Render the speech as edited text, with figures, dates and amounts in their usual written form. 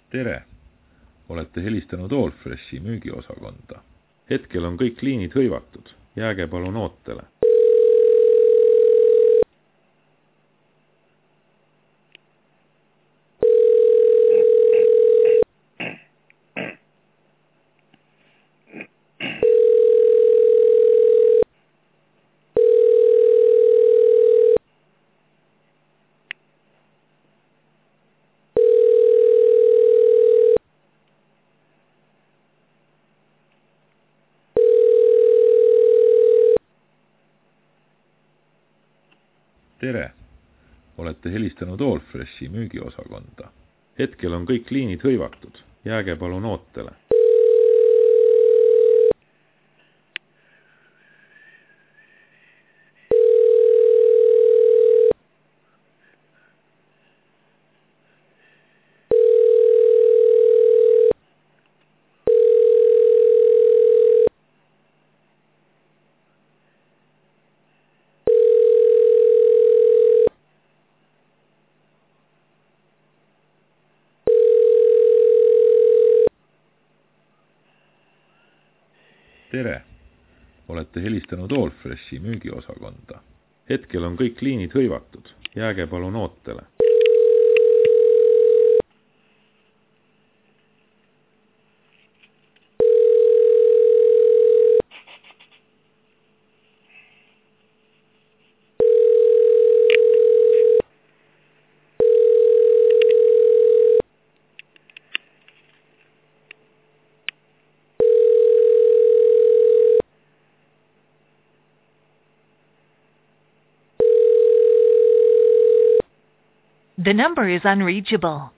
tere! Olete helistanud Allfreshi müügiosakonda. Hetkel on kõik liinid hõivatud. Jääge palun ootele. Tere! Olete helistanud Allfreshi müügiosakonda. Hetkel on kõik liinid hõivatud. Jääge palun ootele. Tere! Olete helistanud Allfreshi müügiosakonda. Hetkel on kõik liinid hõivatud. Jääge palun ootele. The number is unreachable.